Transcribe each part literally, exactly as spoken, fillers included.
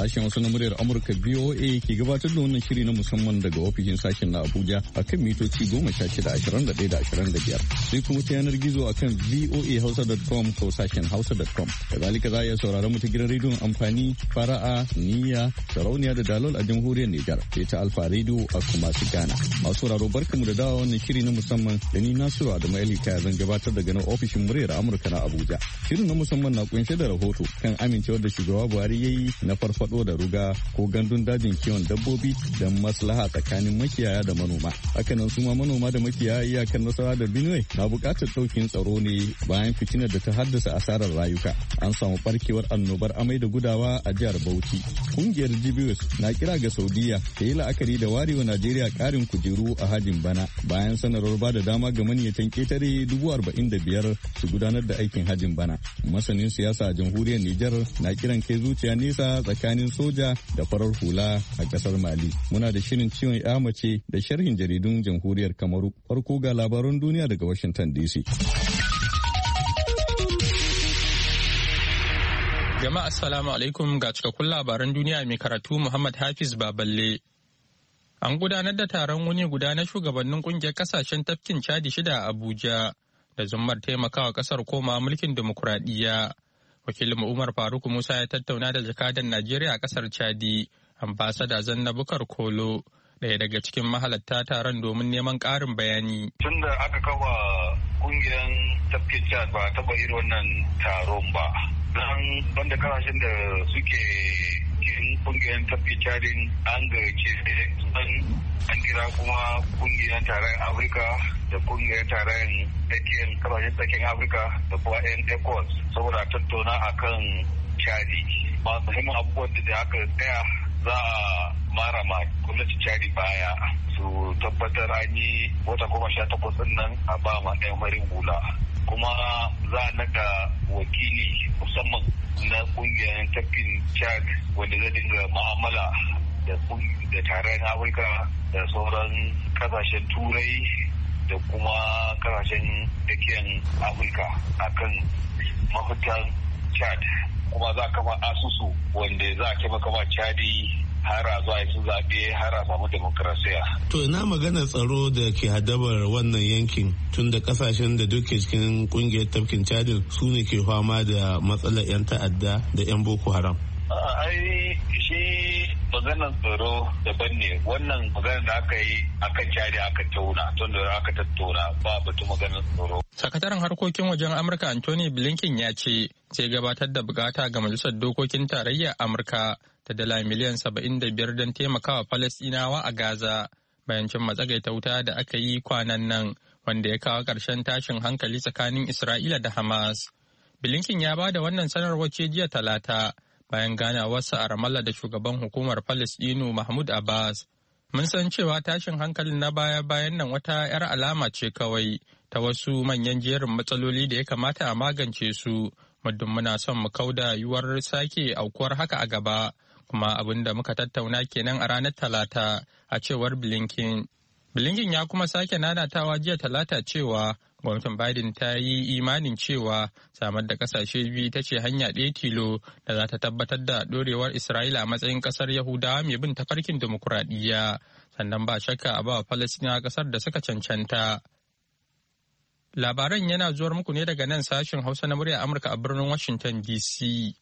Sashen wasu na muryar Amurka B O A ke gabatar da wannan shiri na musamman daga ofishin sashen na Abuja akan mitoci goma sha shida ashirin da ɗaya da ashirin da biyar. Sai kuma ta yanar gizo akan v o a hausa dot com ko sashen hausa dot com. Kazalika za a iya sauraron mu ta gidan rediyon amfani fara'a, niyya, sarauniya da dalol a jamhuriyar Nijar. Sai ta Alfa Radio a Kumasi Ghana. Masu sauraro barkamu da dawa wannan shiri na musamman da ni Nasiru Adamu Ali Kaya zan gabatar daga nan ofishin muryar Amurka na Abuja. Shirin na musamman na kunshe da rahoto kan amincewar da shugaba Buhari ya yi na farfado da ruga ko gandun dajin kiwon dabbobi don maslaha tsakanin makiyaya da manoma. Hakanan su ma manoma da makiyaya iyakar Nasarawa da Benue na buƙatar ɗaukin tsaro ne bayan fitinar da ta haddasa asarar rayuka. An samu barkewar annobar amai da gudawa a jihar Bauchi. Kungiyar G B S na kira ga Saudiya ta yi la'akari da warewa Najeriya ƙarin kujeru a hajin bana bayan sanarwar ba da dama ga maniyatan ƙetare dubu arba'in da biyar su gudanar da aikin hajin bana. Masanin siyasa a jamhuriyar Nijar na kiran kai zuciya nesa tsakanin soja da farar hula a kasar Mali. Muna da shirin ciwon ya mace da sharhin jaridun jamhuriyar Kamaru. Farko ga labaran duniya daga Washington D C. Jama'a assalamu alaikum ga cikakkun labaran duniya mai karatu Muhammad Hafiz Baballe. An gudanar da taron wuni guda na shugabannin kungiyar kasashen tafkin Chadi shida a Abuja da zummar taimakawa kasar koma mulkin dimokuraɗiyya. Wakilin Umar Faruk Musa ya tattauna da jakadan Najeriya a kasar Chadi, ambasada Zanna Bukar Kolo, ɗaya daga cikin mahalatta taron domin neman ƙarin bayani. Tun da aka kafa kungiyar tafkin Chad ba taɓa irin wannan taron ba. Don banda kasashen da suke cikin kungiyar tafkin Chadin an gayyace an kira kuma kungiyar tarayyar Afirka da kungiyar tarayyar tsakiyar kasashen tsakiyar Afirka da kuma yan ECOWAS saboda tattauna akan Chadi. Ba muhimmin abubuwan da aka tsaya za a mara ma gwamnati Chadi baya su tabbatar an yi wata goma sha takwas nan a ba ma ɗayan farin hula. Kuma za a naga wakili musamman na kungiyar tafkin Chad wanda zai dinga ma'amala da tarayyar Afirka da sauran kasashen turai da kuma kasashen tsakiyar Afirka akan mafitan Chad. Kuma za a kafa asusu wanda za a taimaka ma Chadi har a zuwa su zaɓe har a samu demokrasiya. To ina magana tsaro da ke hadabar wannan yankin tun da kasashen da duke cikin kungiyar tafkin Chadin su ne ke fama da matsalar 'yan ta'adda da 'yan Boko Haram. Ai shi maganar tsaro daban ne, wannan maganar da aka yi akan Chadi aka tauna tun da aka tattauna ba batu maganar tsaro. Sakataren harkokin wajen Amurka Anthony Blinken ya ce zai gabatar da bukata ga Majalisar Dokokin Tarayyar Amurka ta dala miliyan saba'in da biyar don taimakawa Falasɗinawa a Gaza bayan cin matsagaita wuta da aka yi kwanan nan wanda ya kawo ƙarshen tashin hankali tsakanin Isra'ila da Hamas. Blinken ya ba da wannan sanarwar ce jiya Talata bayan ganawarsa a Ramallah da shugaban hukumar Falasɗinu Mahmud Abbas. Mun san cewa tashin hankalin na baya-bayan nan wata 'yar alama ce kawai ta wasu manyan jerin matsaloli da ya kamata a magance su, muddin muna son mu kauda yiwuwar sake aukuwar haka a gaba. Kuma abin da muka tattauna kenan a ranar Talata a cewar Blinken. Blinken ya kuma sake nanatawa jiya Talata cewa gwamnatin Biden ta yi imanin cewa samar da kasashe biyu ta ce hanya ɗaya tilo da za ta tabbatar da ɗorewar Isra'ila a matsayin ƙasar Yahudawa mai bin tafarkin dimokuraɗiyya, sannan ba shakka a ba wa Falasɗinawa ƙasar da suka cancanta. Labaran yana zuwar muku ne daga nan sashen Hausa na murya Amurka a birnin Washington D C.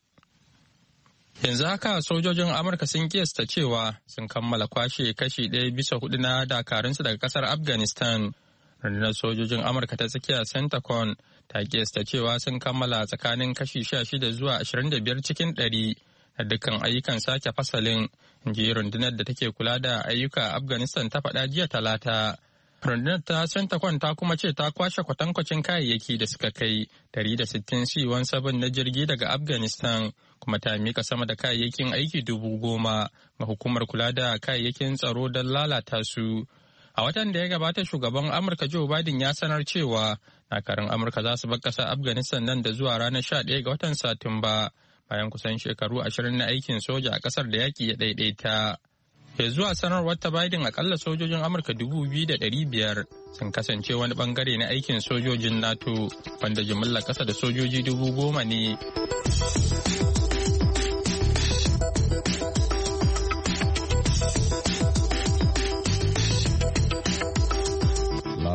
Yanzu haka sojojin Amurka sun kiyasta cewa sun kammala kwashe kashi ɗaya bisa hudu na dakarunsu daga kasar Afghanistan. Rundunar sojojin Amurka ta tsakiya Centacon ta kiyasta cewa sun kammala tsakanin kashi sha shida zuwa ashirin da biyar cikin ɗari da dukkan ayyukan sake fasalin, inji rundunar da take kula da ayyuka a Afghanistan ta faɗa jiya Talata. Rundunar ta Centacon ta kuma ce ta kwashe kwatankwacin kayayyaki da suka kai ɗari da sittin C sha saba'in na jirgi daga Afghanistan, kuma ta mika sama da kayayyakin aiki dubu goma ga hukumar kula da kayayyakin tsaro don lalata su. A watan da ya gabata shugaban Amurka Joe Biden ya sanar cewa dakarun Amurka za su bar ƙasar Afghanistan nan da zuwa ranar sha ɗaya ga watan Satumba bayan kusan shekaru ashirin na aikin soja a ƙasar da yaƙi ya ɗaiɗaita. Ya zuwa sanarwar ta Biden akalla sojojin Amurka dubu biyu da ɗari biyar sun kasance wani bangare na aikin sojojin NATO wanda jimillar ƙasa da sojoji dubu goma ne.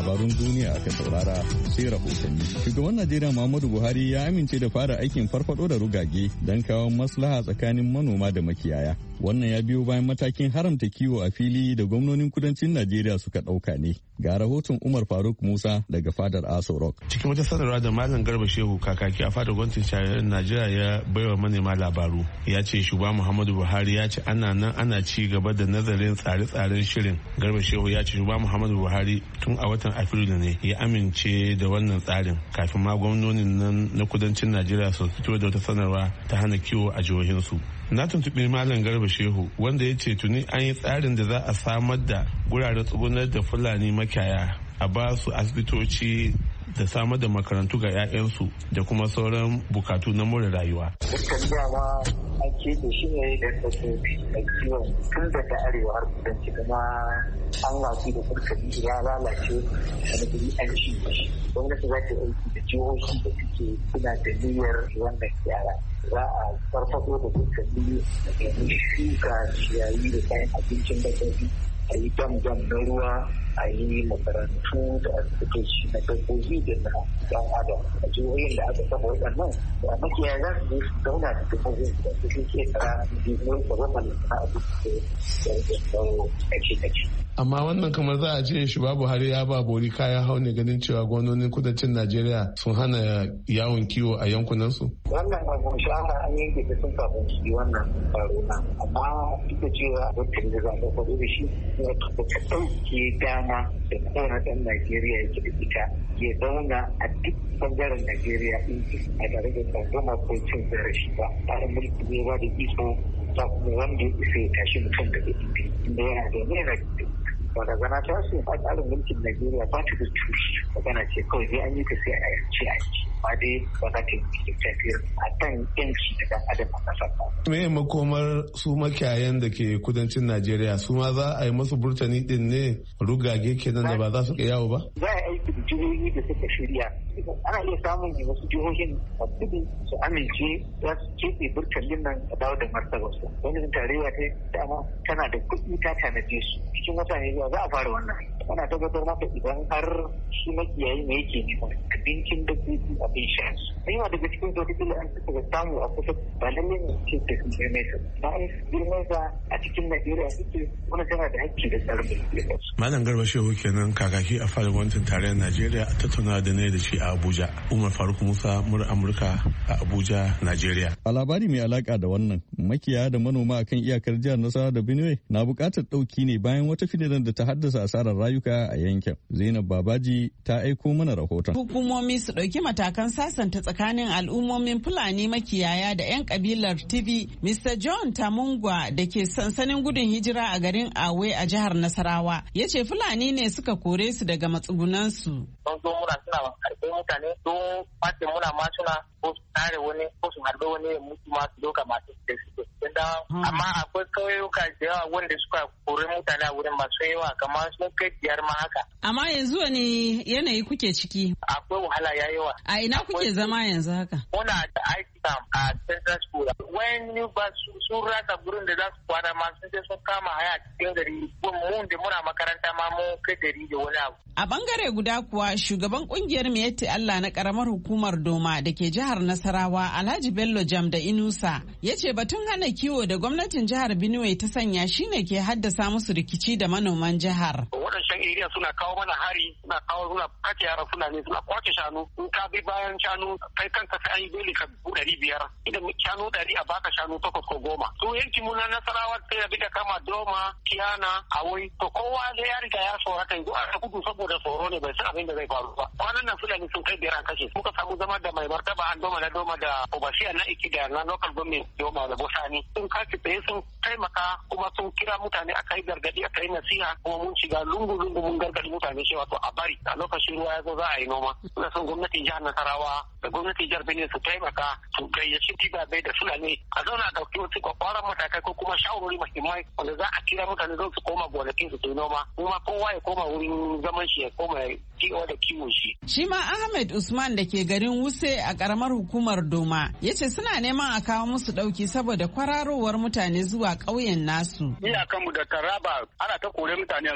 labarun duniya aka saurara sai rahotanni. Shugaban Najeriya Muhammadu Buhari ya amince da fara aikin farfado da rugage don kawo maslaha tsakanin manoma da makiyaya. Wannan ya biyo bayan matakin haramta kiwo a fili da gwamnonin kudancin Najeriya suka ɗauka ne. Ga rahoton Umar Faruk Musa daga fadar Aso Rock. Cikin wata sanarwa da Malam Garba Shehu kakaki a fadar gwamnatin tarayyar Najeriya ya baiwa manema labaru ya ce shugaban Muhammadu Buhari ya ce ana nan ana ci gaba da nazarin tsare-tsaren shirin. Garba Shehu ya ce shugaban Muhammadu Buhari tun a watan Afrilu ne ya amince da wannan tsarin kafin ma gwamnonin nan na kudancin Najeriya su fito da wata sanarwa ta hana kiwo a jihohinsu. Na tuntuɓi Malam Garba Shehu wanda ya ce tuni an yi tsarin da za a samar da guraren tsugunar da Fulani makiyaya a ba su asibitoci da samar da makarantu ga 'ya'yansu da kuma sauran bukatu na more rayuwa. Dukkan dama an keɓe shi ne da dabbobi a kiwon tun daga arewa har kudanci kuma an watsi da kurkali ya lalace wani guri an ci shi. Gwamnati za ta aiki da jihohi da suke suna da niyyar wannan yara. Za a farfado da kurkali da shuka ciyayi da kayan abincin dabbobi a yi dam-dam na ruwa a yi makarantu da asibitoci na dabbobi da na dan adam a jihohin da aka saba waɗannan da makiyaya za su je su zauna da dabbobin da su ke tsara jihohin da wannan na abu da tsaro kace-kace. Amma wannan kamar za a ce shi babu Buhari ya ba bori kayan hau ne ganin cewa gwamnonin kudancin Najeriya sun hana yawon kiwo a yankunansu? Wannan abu shahara an yanke da sun kafin su yi wannan tsaro na. Amma duk da cewa wata da za a faɗo da shi ya tabbata ɗauke dama da kowane ɗan Najeriya yake da ita ya zauna a duk bangaren Najeriya in a tare da tsangwama ko cin zarafi ba. Tsarin mulki ne ba da iko ba kuma wanda ya isa ya tashi mutum daga inda yana da nera barazana ta su a tsarin mulkin Najeriya ba ta da tushe magana ce kawai zai an yi ta sai a yanci a yanci ba dai ba za ta yi tafiyar a kan yanci da dan adam a ƙasar ba. Me makomar su makiyayan da ke kudancin Najeriya su ma za a yi masu burtani din ne rugage kenan da ba za su iya yawo ba? Za a aiki da jihohi da suka shirya. Ana iya samun wasu jihohin a kudu su amince za su keɓe burtanin nan a dawo da martabarsu. Wani tarayya ta dama tana da kuɗi ta tanaje su cikin wata ne za a fara wannan. Ana tabbatar maka idan har shi makiyayi ne yake nema abincin dabbobi abin sha su. Yawa daga cikin wataƙila an suka samu a kusa ba lallai ne ce da sun girme sa. Ba a girme sa a cikin Najeriya suke wani tana da hakki da tsarin mulki. Malam Garba Shehu kenan kakaki a fadar gwamnatin tarayyar Najeriya a tattauna da ne da shi a Abuja. Umar Faruk Musa mura Amurka a Abuja, Najeriya. A labari mai alaka da wannan makiyaya da manoma akan iyakar jihar Nasarawa da Benue na buƙatar ɗauki ne bayan wata fitinar da ta haddasa asarar rayuka a yankin. Zainab Babaji ta aiko mana rahoton. Hukumomi su ɗauki matakan sasanta tsakanin al'ummomin Fulani makiyaya da 'yan kabilar Tibi. Mister John Tamungwa da ke sansanin gudun hijira a garin Awe a jihar Nasarawa ya ce Fulani ne suka kore su daga matsugunansu. Sun zo muna suna karɓe mutane don face muna ma suna ko su tare wani ko su harbe wani mutu ma su doka masu da suke. Amma akwai kauyuka da yawa wanda suka kore mutane a wurin masu yawa kamar sun kai biyar ma haka. Amma yanzu wani yanayi kuke ciki? Akwai wahala ya yawa. A ina kuke zama yanzu haka? Muna da aiki a Central School. Wani ba sun rasa gurin da za su kwana ma sun je sun kama haya cikin gari. Mun da muna makaranta ma mun kai gari da wani abu. A bangare guda kuwa shugaban kungiyar Miyatti Allah na karamar hukumar Doma da ke jihar Nasarawa Alhaji Bello Jam da Inusa ya ce batun hana kiwo da gwamnatin jihar Benue ta sanya shine ke haddasa musu rikici da manoman jihar. Waɗancan area suna kawo mana hari, suna kawo suna kace yara suna ne suna kwace shanu. In ka bi bayan shanu kai kanka sai an yi dole ka bu ɗari biyar. Idan shanu ɗari a baka shanu takwas ko goma. To yankin mu na Nasarawa sai ya bi da kama Doma, Kiyana, Awai. To kowa da ya riga ya tsorata yanzu a gudu saboda tsoro ne bai san abin da zai faru ba. Kwanan nan Fulani sun kai biyar an kashe. Muka samu zama da mai martaba an Doma na Doma da Obasiya na Ikida na local government Doma da Bosani. Sun kaci tsaye sun taimaka kuma sun kira mutane aka yi gargadi aka yi nasiha kuma mun shiga lungu-lungu mun gargadi mutane cewa to a bari a lokacin ruwa ya zo za a yi noma. Suna son gwamnatin jihar Nasarawa da gwamnatin jihar Benue su taimaka su gayyaci tibabai da Fulani a zauna a ɗauki wasu kwakwaran matakai ko kuma shawarwari muhimmai wanda za a kira mutane don su koma gonakin su su noma kuma kowa ya koma wurin zaman shi ya koma kiwo da kiwon shi. Shi ma Ahmed Usman da ke garin Wuse a karamar hukumar Doma ya ce suna neman a kawo musu ɗauki saboda kwararowar mutane zuwa ƙauyen nasu. Iyakanmu da Taraba ana ta kore mutane yanzu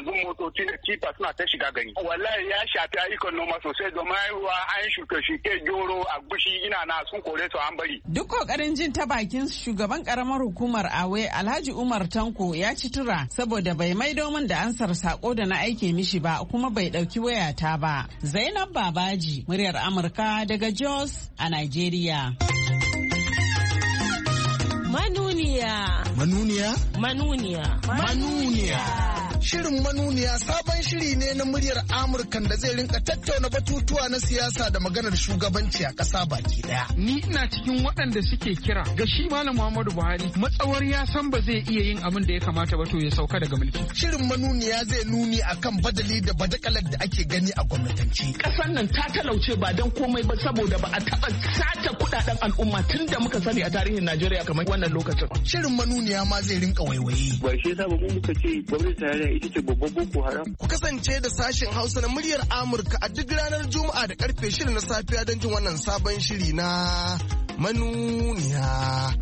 motoci da kifa suna ta shiga gari. Wallahi ya shafi ayyukan noma sosai domin ruwa an shuke-shuke gero a gushi ina na sun kore su an bari. Duk kokarin jin ta bakin shugaban karamar hukumar Awe Alhaji Umar Tanko ya ci tura saboda bai maido min da ansar sako da na aike mishi ba kuma bai dauki wayata ba. Zainab Babaji, muryar Amurka daga Jos a Nigeria. Manuniya. Manuniya? Manuniya. Manuniya. Shirin Manuniya sabon shiri ne na muryar Amurkan da zai rinka tattauna batutuwa na siyasa da maganar shugabanci a ƙasa baki daya. Ni ina cikin waɗanda suke kira ga shi Malam Muhammadu Buhari matsawar ya san ba zai iya yin abin da ya kamata ba to ya sauka daga mulki. Shirin Manuniya zai nuni akan badali da badakalar da ake gani a gwamnatanci. Ƙasar nan ta talauce ba don komai ba saboda ba a taɓa sace kuɗaɗen al'umma tun da muka sani a tarihin Najeriya kamar wannan lokacin. Shirin Manuniya ma zai rinka waiwaye. Ba shi yasa ba mun muka ce gwamnati tarayya ita ce babban boko haram. Ku kasance da sashen Hausa na muryar Amurka a duk ranar Juma'a da karfe shirin na safiya don jin wannan sabon shiri na Manuniya.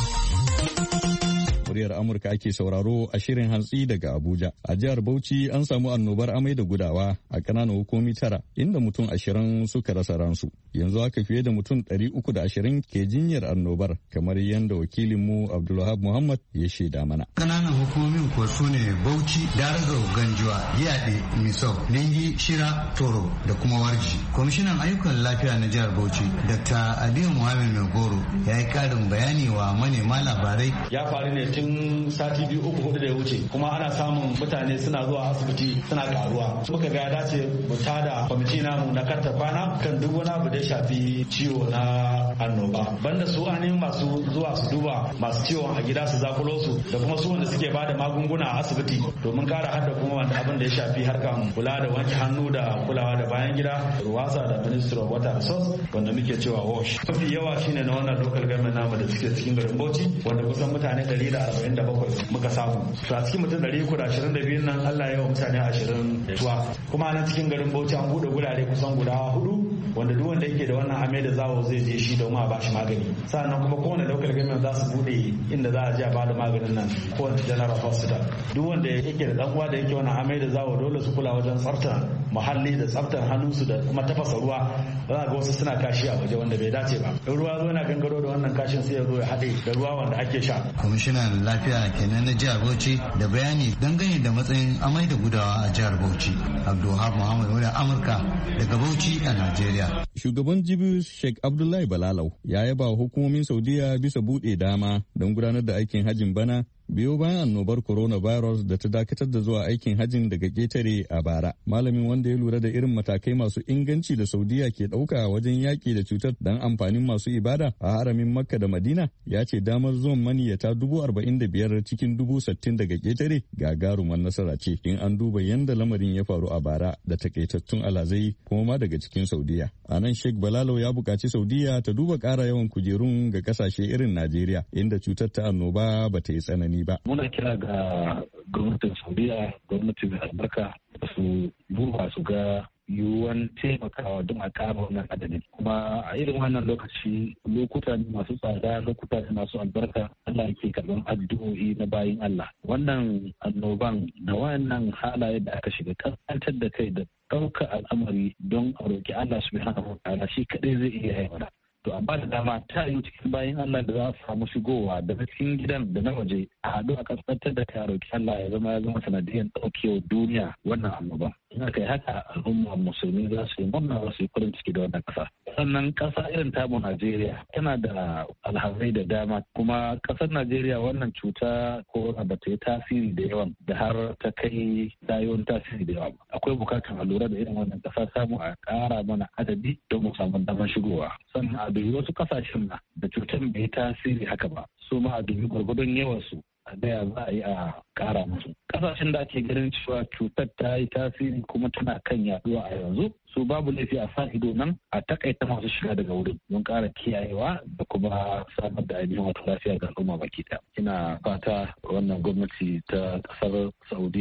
Muryar Amurka ake sauraro a shirin hantsi daga Abuja. A jihar Bauchi an samu annobar amai da gudawa a ƙananan hukumi tara inda mutum ashirin suka rasa ransu. Yanzu haka fiye da mutum ɗari uku da ashirin ke jinyar annobar kamar yadda wakilinmu Abdulwahab Muhammad ya shaida mana. Ƙananan hukumomin ko su ne Bauchi, Darazo, Ganjuwa, Yaɗe, Misau, Lingi, Shira, Toro da kuma Warji. Kwamishinan ayyukan lafiya na jihar Bauchi, Dakta Aliyu Muhammad Megoro ya yi ƙarin bayani wa manema labarai. Ya faru ne tun sati biyu uku hudu da ya wuce kuma ana samun mutane suna zuwa asibiti suna karuwa. Muka ga ya dace mu tada kwamiti namu na karta kwana kan duk wani abu da ya shafi ciwo na annoba. Banda su ainihin masu zuwa su duba masu ciwon a gida su zakulo su da kuma su wanda suke bada magunguna a asibiti domin kara hadda kuma wanda abin da ya shafi harkan kula da wanke hannu da kulawa da bayan gida ruwasa da Ministry of Water Resources wanda muke cewa wash. Mafi yawa shine na wannan local government namu da suke cikin garin Bauchi wanda kusan mutane ɗari da arba'in da bakwai muka samu. To a cikin mutum ɗari uku da ashirin da biyu nan Allah ya wa mutane ashirin tuwa. Kuma nan cikin garin Bauchi an buɗe gurare kusan guda hudu wanda duk wanda yake da wannan amai da zawo zai je shi domin a bashi magani. Sannan kuma kowane local government za su buɗe inda za a je a bada maganin nan kowane general hospital. Duk wanda yake da dan uwa da yake wannan amai da zawo dole su kula wajen tsaftar muhalli da tsaftar hannunsu da kuma tafasa ruwa. Za ga wasu suna kashi a waje wanda bai dace ba. In ruwa zo yana gangaro da wannan kashin sai ya zo ya haɗe da ruwa wanda ake sha. Kwamishinan lafiya kenan na jihar Bauchi da bayani dangane da matsayin amai da gudawa a jihar Bauchi. Abdulwahab Muhammad wani Amurka daga Bauchi a Najeriya. Shugaban Jibius Sheikh Abdullahi Balalau ya yaba hukumomin Saudiya bisa buɗe dama don gudanar da aikin hajjin bana biyo bayan annobar coronavirus da ta dakatar da zuwa aikin hajjin daga ketare a bara. Malamin wanda ya lura da irin matakai masu inganci da Saudiya ke ɗauka wajen yaƙi da cutar don amfanin masu ibada a haramin Makka da Madina ya ce damar zuwan maniyyata dubu arba'in da biyar cikin dubu sittin daga ketare gagarumar nasara ce in an duba yadda lamarin ya faru a bara da takaitattun alazai kuma ma daga cikin Saudiya. A nan Sheikh Balalo ya buƙaci Saudiya ta duba ƙara yawan kujerun ga ƙasashe irin Najeriya inda cutar ta annoba ba ta yi tsanani ba. Muna kira ga gwamnatin Saudiya, gwamnatin mai albarka su duba su ga yiwuwan taimakawa don a kama wannan adadin. Kuma a irin wannan lokaci lokuta ne masu tsada, lokuta ne masu albarka, Allah ke karɓar addu'o'i na bayin Allah. Wannan annoban da wannan halaye da aka shiga kankantar da kai da ɗaukar al'amari don a roƙi Allah subhanahu wa ta'ala shi kaɗai zai iya haifar. To amma da dama ta yi cikin bayan Allah da za su samu shigowa daga cikin gidan da na waje a haɗu a kaskantar da ta roƙi Allah ya zama ya zama sanadiyyar ɗaukewa duniya wannan annoba. In aka yi haka al'umma musulmi za su yi murna za su yi farin ciki da wannan ƙasa. Sannan ƙasa irin tamu Najeriya tana da alhazai da dama kuma ƙasar Najeriya wannan cuta corona ba ta yi tasiri da yawan da har ta kai dayon tasiri da yawa. Akwai bukatar a lura da irin wannan ƙasa samu a ƙara mana adadi don mu samu damar shigowa. Sannan a dubi wasu ƙasashen na da cutar bai yi tasiri haka ba su ma a dubi gwargwadon yawansu a gaya za a yi a ƙara musu. Ƙasashen da ake ganin cewa cutar ta yi tasiri kuma tana kan yaduwa a yanzu su babu laifi a sa ido nan a takaita masu shiga daga wurin don ƙara kiyayewa da kuma samar da ainihin wata lafiya ga al'umma baki ɗaya. Ina fata wannan gwamnati ta ƙasar Saudiya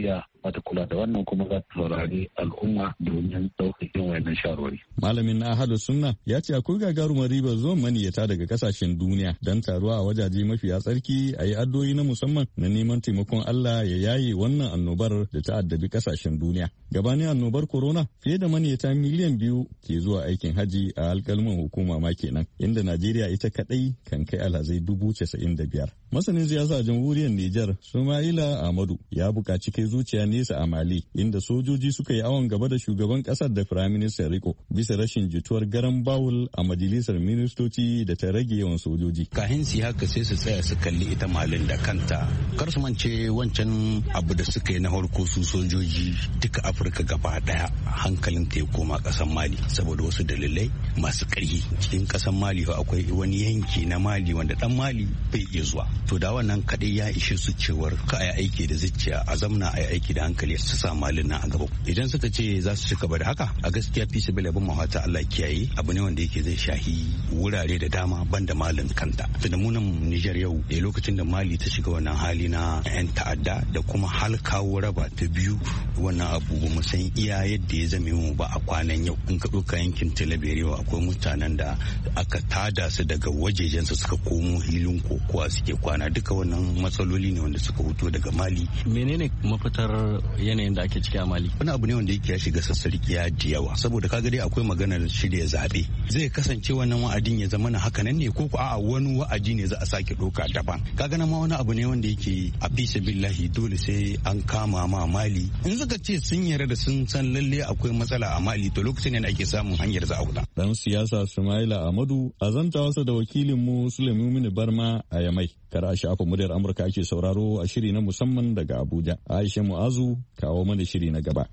mata kula da wannan kuma za ta saurari al'umma domin ɗaukar yin wayannan shawarwari. Malamin na Ahadu Sunna ya ce akwai gagarumar ribar zuwan maniyata daga kasashen duniya don taruwa a wajaje mafiya tsarki a yi addu'o'i na musamman na neman taimakon Allah ya yaye wannan annobar da ta addabi kasashen duniya. Gabanin annobar corona fiye da maniyata miliyan biyu ke zuwa aikin haji a alkalman hukuma ma kenan, inda Najeriya ita kadai kan kai alhazai dubu casa'in da biyar. Masanin siyasa a jamhuriyar Nijar, Sumaila Ahmadu, ya buƙaci kai zuciya nesa a Mali, inda sojoji suka yi awon gaba da shugaban ƙasar da Firaministan Riko bisa rashin jituwar garan bawul a majalisar ministoci da ta rage yawan sojoji. Kahin su haka sai su tsaya su kalli ita Malin da kanta. Kar su mance wancan abu da suka yi na farko su sojoji duka Afirka gaba daya hankalin ta ya koma ƙasar Mali saboda wasu dalilai masu ƙarfi. Cikin ƙasar Mali akwai wani yanki na Mali wanda dan Mali bai iya zuwa. To da wannan kadai ya ishe su cewar ka a aiki da zuciya a zamna a aiki da hankali su sa Malin nan a gaba. Idan suka ce za su ci gaba da haka a gaskiya fi sabila bin mahata Allah kiyaye abu ne wanda yake zai shahi wurare da dama banda Malin kanta. Da mu nan Niger yau da lokacin da Mali ta shiga wannan hali na yan ta'adda da kuma hal kawo raba ta biyu wannan abu ba mu san iya yadda ya zame mu ba a kwanan yau. In ka ɗauka yankin Talaberewa akwai mutanen da aka tada su daga wajejensu suka komo hilin kokowa suke kwana, duka wannan matsaloli ne wanda suka fito daga Mali. Menene mafitar yanayin da ake ciki a Mali? Wani abu ne wanda yake ya shiga sassarkiya da yawa saboda kaga dai akwai maganar shirya zaɓe. Zai kasance wannan wa'adin ya zama na haka nan ne ko a'a wani wa'adi ne za a sake ɗauka daban. Kaga na ma wani abu ne wanda yake a bisa billahi dole sai an kama ma Mali. In suka ce sun yarda da sun san lalle akwai matsala a Mali to lokacin ne ake samun hanyar za a huta. Dan siyasa Sumaila Ahmadu a zanta wasa da wakilinmu Sulaimu Barma a Yamai. Kar a shafa muryar Amurka ake sauraro a shiri na musamman daga Abuja. Aisha Mu'azu kawo mana shiri na gaba.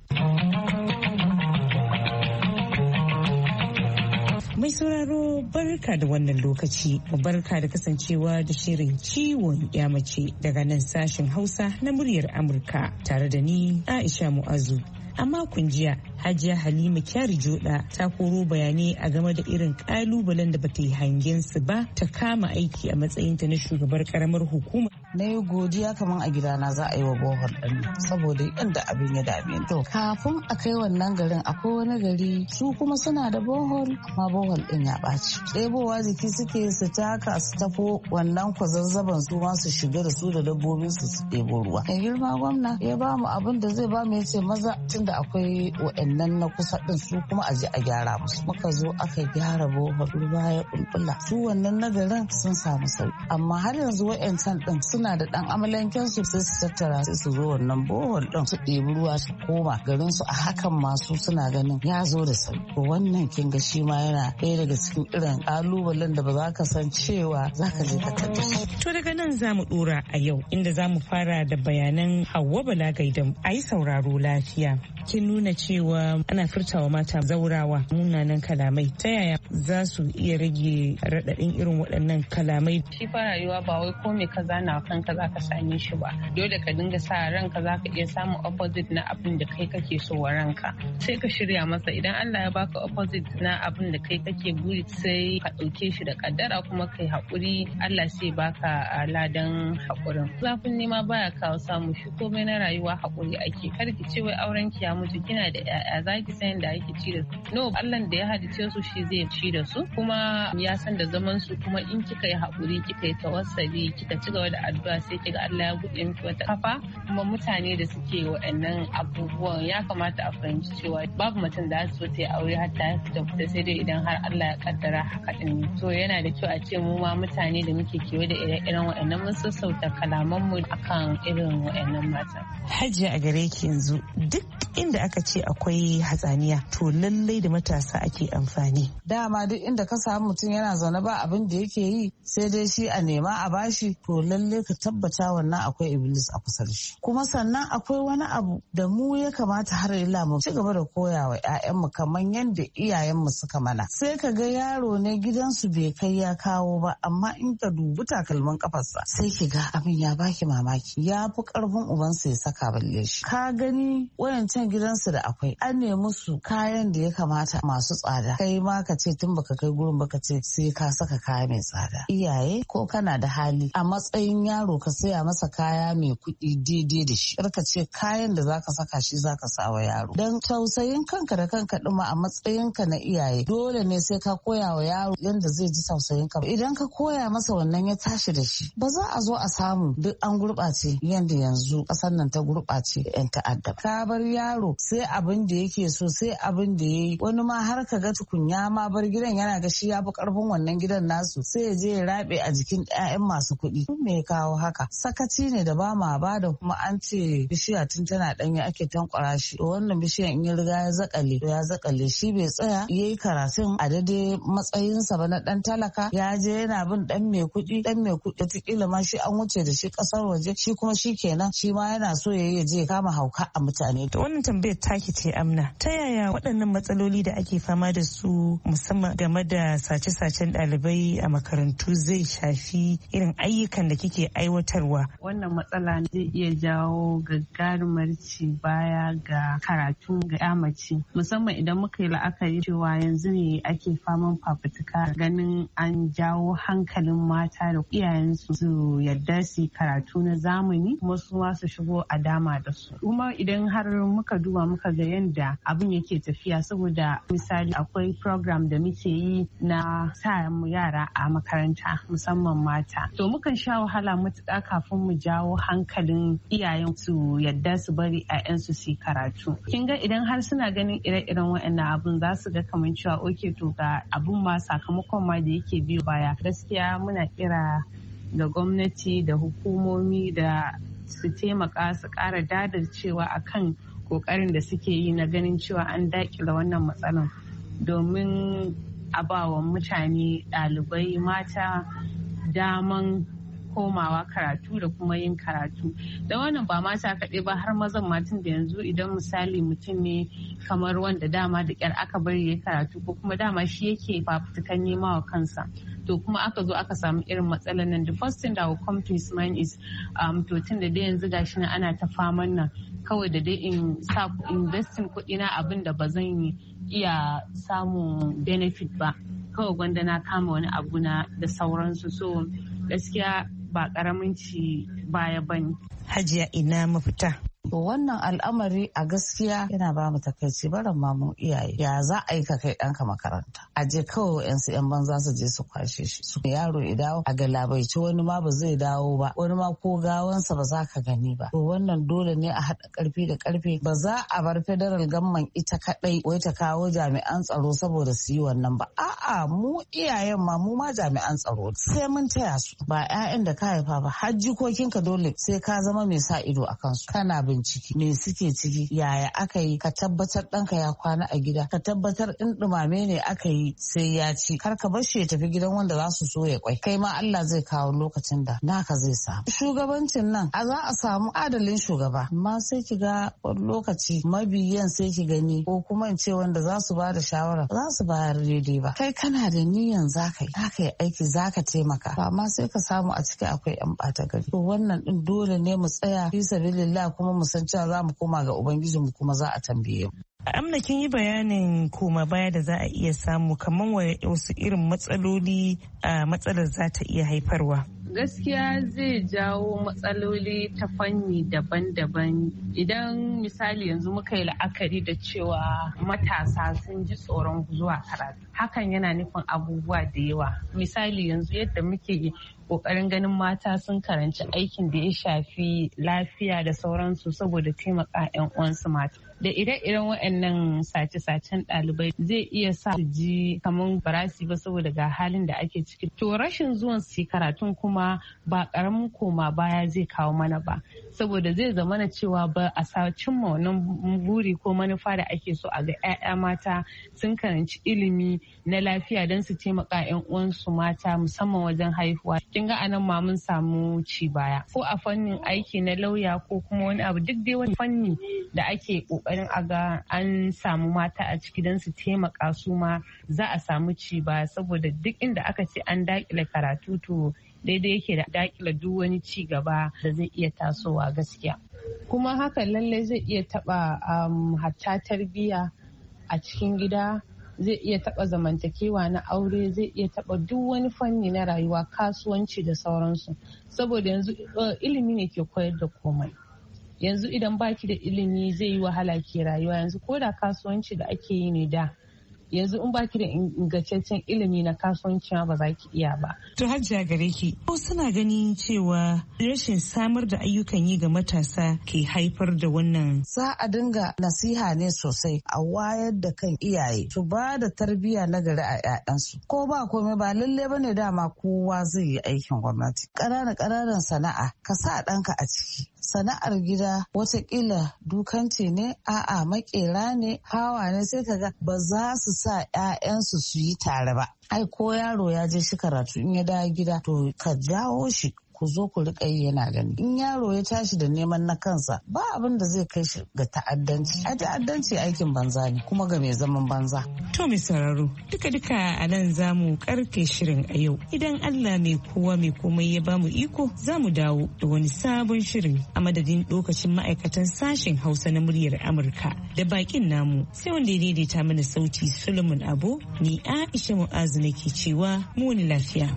Mai sauraro barka da wannan lokaci, barka da kasancewa da shirin ciwon yamace daga nan sashen Hausa na muryar Amurka tare da ni Aisha Mu'azu. A makon jiya, Hajiya Halima Kyari Joda ta koro bayanai a game da irin kalubalen da bata yi hangen su ba ta kama aiki a matsayinta na shugabar karamar hukuma. Na yi godiya kamar a gidana za a yi wa bohol ɗin saboda yadda abin ya dame. To kafin a kai wannan garin akwai wani gari su kuma suna da bohol amma bohol ɗin ya ɓaci. Ɗebowa jiki suke su taka su tafo wannan kwazazzaban su ma su shiga da su da dabbobin su su ɗebo ruwa. Mai girma gwamna ya ba mu abin da zai ba mu ya ce maza tunda akwai wa'annan na kusa ɗin su kuma a je a gyara musu. Muka zo aka gyara bohol ruwa ya bulbula. Su wannan na garin sun samu sauki amma har yanzu wa'ancan ɗin suna da ɗan amalanken su sai su tattara sai su zo wannan bohol ɗin su ɗebi ruwa su koma garin su a hakan masu suna ganin ya zo da sauki. Wannan kin ga shi ma yana ɗaya daga cikin irin ƙalubalen da ba za ka san cewa za ka je ka tattace. To daga nan za mu ɗora a yau inda za mu fara da bayanan Hauwa Bala Gaidam a yi sauraro lafiya. Kin nuna cewa ana furtawa mata zaurawa munanan kalamai. Ta yaya za su iya rage raɗaɗin irin waɗannan kalamai? Shi fa rayuwa ba wai ko me ka zana kanka za ka same shi ba. Dole ka dinga sa ranka za ka iya samun opposite na abin da kai kake so wa ranka. Sai ka shirya masa idan Allah ya baka opposite na abin da kai kake buri sai ka ɗauke shi da kaddara kuma kai haƙuri Allah sai baka ladan haƙurin. Zafin nema baya kawo samu shi komai na rayuwa haƙuri ake. Kar ki ce wai auren ki ya mutu kina da ƴaƴa za ki san yadda ake ci da su. No Allah da ya halice su shi zai ci da su kuma ya san da zaman su kuma in kika yi haƙuri kika yi tawassali kika ci gaba da addu'a sai kiga Allah ya buɗe miki wata kafa. Kuma mutane da suke waɗannan abubuwan ya kamata a fahimci cewa babu mutum da so ta yi aure har ta fita fita sai dai idan har Allah ya kaddara haka din. To yana da kyau a ce mu ma mutane da muke kewaye da ire-iren waɗannan mun sassauta kalaman mu akan irin waɗannan matan. Hajiya a gare ki yanzu duk inda aka ce akwai hatsaniya to lallai da matasa ake amfani. Dama duk inda ka samu mutum yana zaune ba abin da yake yi sai dai shi a nema a bashi to lalle ka tabbata wannan akwai iblis a kusa da shi. Kuma sannan akwai wani abu da mu ya kamata har ila mu ci gaba da koya wa 'ya'yanmu kamar yadda iyayenmu suka mana. Sai ka ga yaro ne gidansu bai kai ya kawo ba amma in ka dubi takalmin kafarsa sai ki ga abin ya baki mamaki ya fi karfin ubansa ya saka balle shi. Ka gani wayancan gidansu da akwai an nemi su kayan da ya kamata masu tsada kai ma ka ce tun baka kai gurin baka ce sai ka saka kaya mai tsada. Iyaye ko kana da hali a matsayin yaro yaro ka saya masa kaya mai kuɗi daidai da shi. Kar ka ce kayan da zaka saka shi zaka sa wa yaro. Dan tausayin kanka da kanka ɗuma a matsayinka na iyaye dole ne sai ka koya wa yaro yanda zai ji tausayin ka. Idan ka koya masa wannan ya tashi da shi ba za a zo a samu duk an gurɓace yanda yanzu ƙasar nan ta gurɓace yan ta'adda. Ka bar yaro sai abin da yake so sai abin da yayi, wani ma har ka ga tukunya ma bar gidan yana ga shi ya fi karfin wannan gidan nasu sai ya je ya rabe a jikin ƴaƴan masu kuɗi. Me ya kawo haka? Sakaci ne da ba ma ba da kuma an ce bishiya tun tana ɗanya ake tankwara shi. To wannan bishiyan in ya riga ya zakale to ya zakale shi bai tsaya yayi karatun a daidai matsayinsa ba na ɗan talaka, ya je yana bin ɗan mai kuɗi ɗan mai kuɗi wataƙila ma shi an wuce da shi ƙasar waje shi kuma shi kenan shi ma yana so ya yi je kama hauka a mutane. To wannan tambayar taki ce Amna, ta yaya waɗannan matsaloli da ake fama da su musamman game da sace-sacen ɗalibai a makarantu zai shafi irin ayyukan da kike aiwatarwa? Wannan matsala zai iya jawo gagarumar ci baya ga karatu ga ya mace, musamman idan muka yi la'akari cewa yanzu ne ake faman fafutuka ganin an jawo hankalin mata da iyayensu su yadda su karatu na zamani kuma su ma su shigo a dama da su. Kuma idan har muka duba muka ga yadda abin yake tafiya, saboda misali akwai program da muke yi na sa mu yara a makaranta musamman mata, to mukan sha wahala matuƙa kafin mu jawo hankalin iyayen su yadda su bari 'ya'yansu su karatu. Kin ga idan har suna ganin ire-iren waɗannan abun za su ga kamar cewa oke to ga abun ma sakamakon ma da yake biyo baya. Gaskiya muna kira ga gwamnati da hukumomi da su taimaka su ƙara dadarcewa akan kokarin da suke yi na ganin cewa an daƙile wannan matsalan domin a ba wa mutane ɗalibai mata daman komawa karatu da kuma yin karatu. Da wannan ba mata kaɗai ba har mazan matan da yanzu idan misali mutum ne kamar wanda dama da ƙyar aka bari ya karatu ko kuma dama shi yake fafutukan nema wa kansa. To kuma aka zo aka samu irin matsalar nan, the first thing that will come to his mind is um, to tun da dai yanzu gashi na ana ta faman nan kawai da dai in sa investing kuɗi na abin da ba zan iya samun benefit ba, kawai gwanda na kama wani abu na da sauransu. So gaskiya ba karamin ci baya bane. Hajiya ina mafita? To wannan al'amari a gaskiya yana ba mu takaici barin mamun iyaye. Ya za a yi ka kai ɗanka makaranta? A je kawai yan su yan banza su je su kwashe shi. Su yaro ya dawo a galabaici, wani ma ba zai dawo ba, wani ma ko gawansa ba za ka gani ba. To wannan dole ne a haɗa ƙarfi da ƙarfe. Ba za a bar federal gamman ita kaɗai wai ta kawo jami'an tsaro saboda su yi wannan ba. A'a mu iyayen ma mu ma jami'an tsaro sai mun taya su. Ba 'ya'yan da ka haifa ba har jikokinka dole sai ka zama mai sa ido a kansu. Kana bincike me suke ciki, yaya aka yi, ka tabbatar ɗanka ya kwana a gida, ka tabbatar in ɗumame ne aka yi sai ya ci, kar ka bar shi ya tafi gidan wanda za su so ya kwai. Kai ma Allah zai kawo lokacin da naka zai samu. Shugabancin nan a za a samu adalin shugaba, amma sai ki ga wani lokaci mabiyan sai ki gani ko kuma in ce wanda za su ba da shawara za su bayar daidai ba. Kai kana da niyan za ka yi za ka yi aiki za ka taimaka, amma sai ka samu a ciki akwai 'yan ɓata gari. To wannan ɗin dole ne mu tsaya fi sabilillah kuma mu san cewa za mu koma ga Ubangijinmu kuma za a tambaye mu. Amna kin yi bayanin koma baya da za a iya samu, kamar wasu irin matsaloli a matsalar za ta iya haifarwa. Gaskiya zai jawo matsaloli ta fanni daban-daban. Idan misali yanzu muka yi la'akari da cewa matasa sun ji tsoron zuwa karatu, hakan yana nufin abubuwa da yawa. Misali yanzu yadda muke kokarin ganin mata sun karanci aikin da ya shafi lafiya da sauransu saboda taimaka 'yan uwansu mata. Da ire-iren waɗannan sace-sacen ɗalibai zai iya sa su ji kamar barasi ba saboda ga halin da ake ciki. To rashin zuwan su karatun kuma ba ƙaramin koma baya zai kawo mana ba, saboda zai zama na cewa ba a sa cimma wannan buri ko manufa da ake so a ga 'ya'ya mata sun karanci ilimi na lafiya don su taimaka 'yan uwansu mata musamman wajen haihuwa. Kin ga anan ma mun samu ci baya ko a fannin aiki na lauya ko kuma wani abu, duk dai wani fanni da ake kokarin a ga an samu mata a ciki don su taimaka su ma za a samu ci baya, saboda duk inda aka ce an dakile karatu to daidai yake da dakile duk wani ci gaba da zai iya tasowa gaskiya. Kuma hakan lallai zai iya taba um, hatta tarbiyya a cikin gida zai iya taɓa zamantakewa na aure, zai iya taɓa duk wani fanni na rayuwa, kasuwanci da sauransu. Saboda yanzu ilimi ne ke koyar da komai. Yanzu idan baki da ilimi zai yi wahala ke rayuwa. Yanzu ko da kasuwanci da ake yi ne da, yanzu in baki da ingantaccen ilimi na kasuwanci ba za ki iya ba. To Hajiya gare ki, ko suna ganin cewa rashin samar da ayyukan yi ga matasa ke haifar da wannan? Za a dinga nasiha ne sosai, a wayar da kan iyaye su ba da tarbiyya na gari a 'ya'yansu. Ko ba komai ba lalle bane dama kowa zai yi aikin gwamnati. Ƙananan ƙananan sana'a ka sa ɗanka a ciki. Sana'ar gida watakila dukanci ne, a'a makera ne, hawa ne, sai kaga ba za su sa 'ya'yansu su yi tare ba. Ai ko yaro ya je shi karatu in ya dawo gida to ka jawo shi ku zo ku riƙa yi yana gani. In yaro ya tashi da neman na kansa ba abin da zai kai shi ga ta'addanci. Ai ta'addanci aikin banza ne kuma ga mai zaman banza. To mai sauraro duka-duka a nan za mu karke shirin a yau. Idan Allah mai kowa mai komai ya bamu iko za mu dawo da wani sabon shirin a madadin lokacin ma'aikatan sashen Hausa na muryar Amurka da bakin namu sai wanda ya daidaita mana sauti Solomon Abo, ni Aisha Mu'azu nake cewa mu wani lafiya.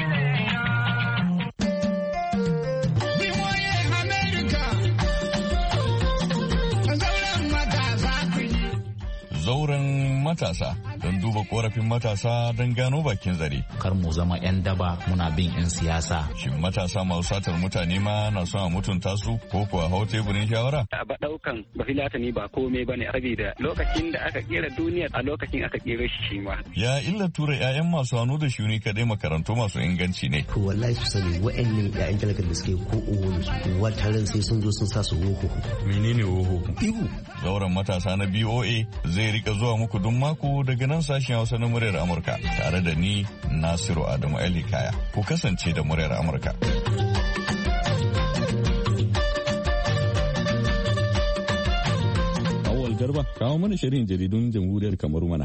Zauren matasa don duba korafin matasa don gano bakin zare. Kar mu zama 'yan daba muna bin 'yan siyasa. Shin matasa masu satar mutane ma na son a mutunta su ko kuwa hau teburin shawara? A ba daukan ba filatani ba komai bane saboda lokacin da aka kera duniya a lokacin aka kera shi shi ma. Ya illa tura 'ya'yan masu hannu da shuni kadai makarantu masu inganci ne. To wallahi su sani wa'annan 'ya'yan talakar da suke ko uwan su wataran sai sun zo sun sa su woho. Menene woho? Ihu. Zauren matasa na B O A zai rika zuwa muku duk mako daga nan sashen Hausa na muryar Amurka tare da ni Nasiru Adamu El Hikaya. Ku kasance da muryar Amurka. Awal Garba, kawo mana shirin jaridun jamhuriyar Kamaru mana.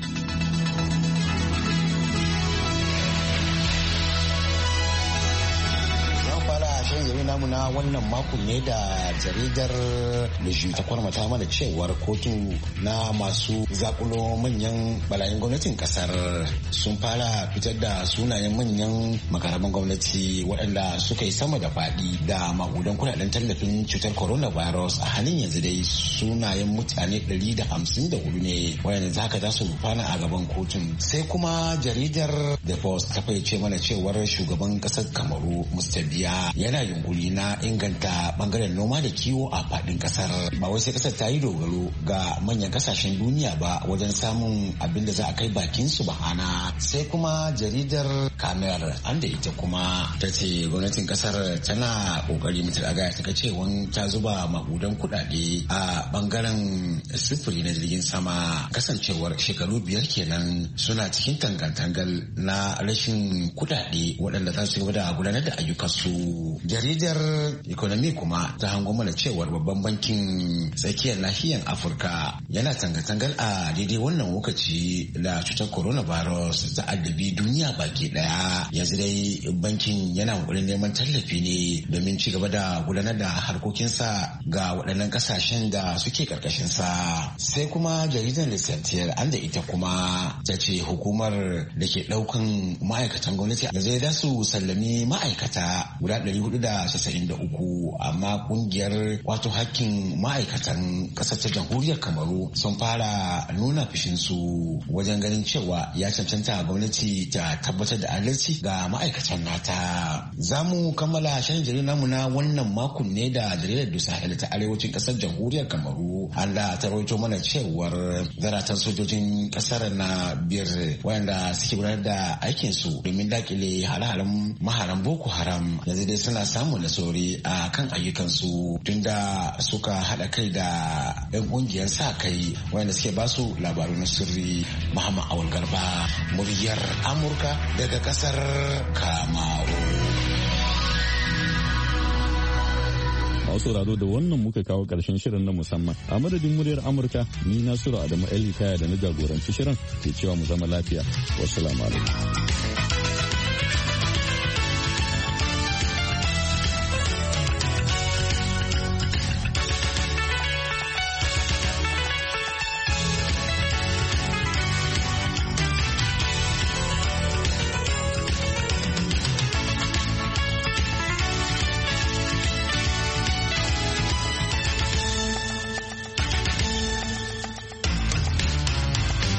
namu na wannan makon ne da jaridar Leju ta kwarmata mana cewar kotu na masu zakulo manyan balayin gwamnatin kasar sun fara fitar da sunayen manyan makaraban gwamnati waɗanda suka yi sama da faɗi da magudan kudaden tallafin cutar coronavirus. A halin yanzu dai sunayen mutane ɗari da hamsin da hudu ne waɗanda za ka za su rufana a gaban kotun. Sai kuma jaridar The Post ta fayyace mana cewar shugaban kasar Kamaru Musta Biya yana yunkuri na inganta bangaren noma da kiwo a fadin kasar. Ba wai sai kasar ta yi dogaro ga manyan kasashen duniya ba wajen samun abin da za a kai bakin su bahana. Sai kuma jaridar Kamer an da ita kuma ta ce gwamnatin kasar tana kokari mutum a gaya ta cewa ta zuba makudan kudade a bangaren sufuri na jirgin sama kasancewar shekaru biyar kenan suna cikin tangantangal na rashin kudade waɗanda za su gaba da gudanar da ayyukansu. Jaridar Economy kuma ta hango mana cewar babban bankin tsakiyar nahiyar Afirka yana tangatangal a daidai wannan lokaci da cutar coronavirus ta addabi duniya baki daya. Yanzu dai bankin yana kokarin neman tallafi ne domin ci gaba da gudanar da harkokinsa ga waɗannan kasashen da suke karkashin sa. Sai kuma jaridar Lissantiyar an da ita kuma ta ce hukumar da ke ɗaukan ma'aikatan gwamnati da zai za su sallami ma'aikata guda ɗari hudu da casa'in da uku, amma kungiyar wato hakkin ma'aikatan ƙasar ta jamhuriyar Kamaru sun fara nuna fushinsu wajen ganin cewa ya cancanta gwamnati ta tabbatar da adalci ga ma'aikatan nata. Za mu kammala shirin jaridar namu na wannan makon ne da jaridar Dusahel ta arewacin ƙasar jamhuriyar Kamaru. Allah ta rawaito mana cewar zaratan sojojin ƙasar na biyar wanda suke gudanar da aikinsu domin dakile hare-haren maharan Boko Haram yanzu dai suna samun nasori a kan ayyukansu tunda suka haɗa kai da 'yan ƙungiyar sa kai wanda suke basu labaru na sirri. Muhammad Awal Garba, muryar Amurka daga ƙasar Kamaru. Masu sauraro da wannan muka kawo ƙarshen shirin na musamman. A madadin muryar Amurka, ni Nasiru Adamu El Hikaya da na jagoranci shirin ke cewa mu zama lafiya. Wassalamu alaikum.